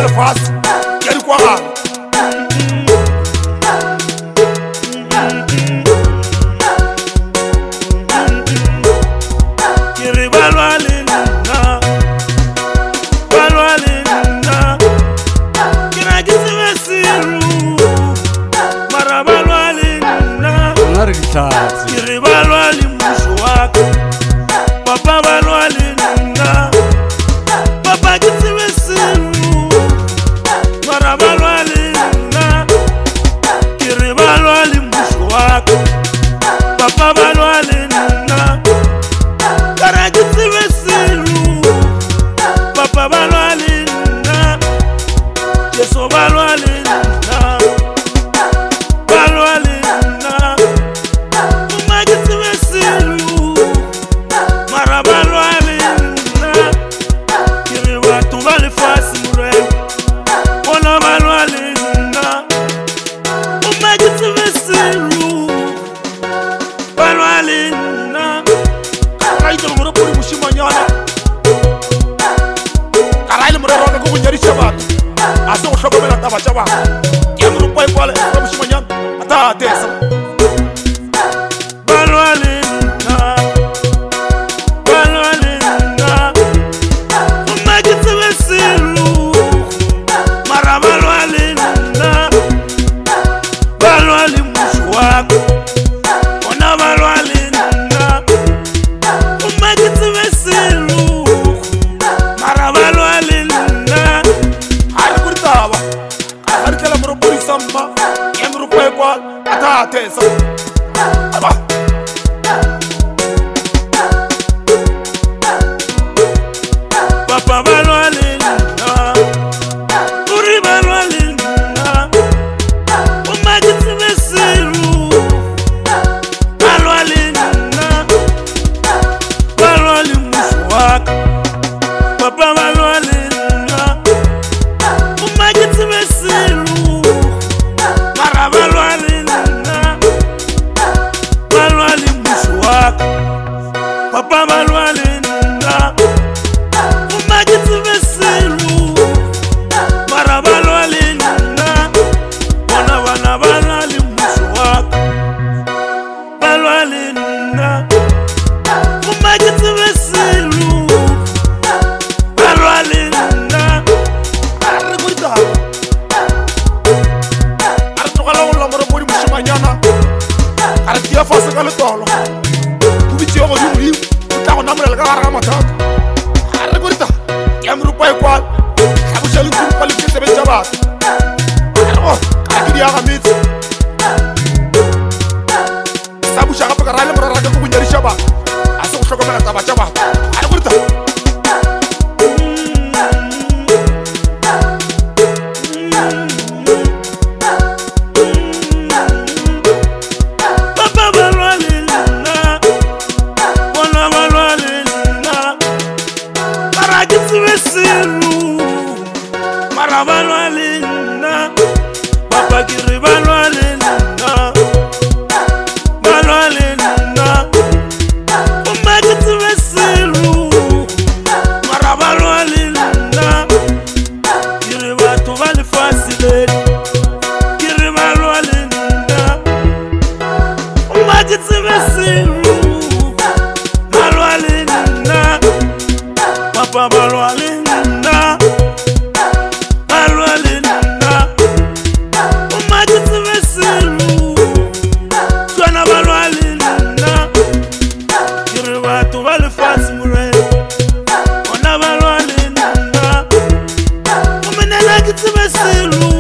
le fast ya di kwa ga Papa balwali nuna, papa kisiwesiru. Mara balwali nuna, kiri balwali mushu wako. Papa balwali nuna, kara kisiwesiru. Papa balwali nuna, yeso balwali nuna, balwali nuna, mama kisiwesiru. Papa balwali nuna, uri balwali nuna, umagiti besiru. Balwali nuna, balwali mushuwaka. Papa balwali nuna, umagiti besiru. Mara balwali nuna, balwali mushuwaka. Papa balwali nuna, umagiti besiru. Mara balwali nuna, wana wana balwali mushuwaka. Balwali nuna, umagiti besiru. Balwali nuna, arigurita artokala wala mara bori mushimanyana artiya fasa kala tolo kubichi ogo yuri utako namre la gara matata arigurita yamru pay kwal abu shalu kun pali kete be jabat oh akidi ya gamit sabu shaka pa garale mara raga ku nyari shaba aso shoko mena taba shaba arigurita Mara balwali nuna, papa kiri balwali nuna, balwali nuna, umagiti besiru. Mara balwali nuna, kiri batu bali fasile, kiri balwali nuna, umagiti besiru. Balwali nuna, papa balwali nuna. It's a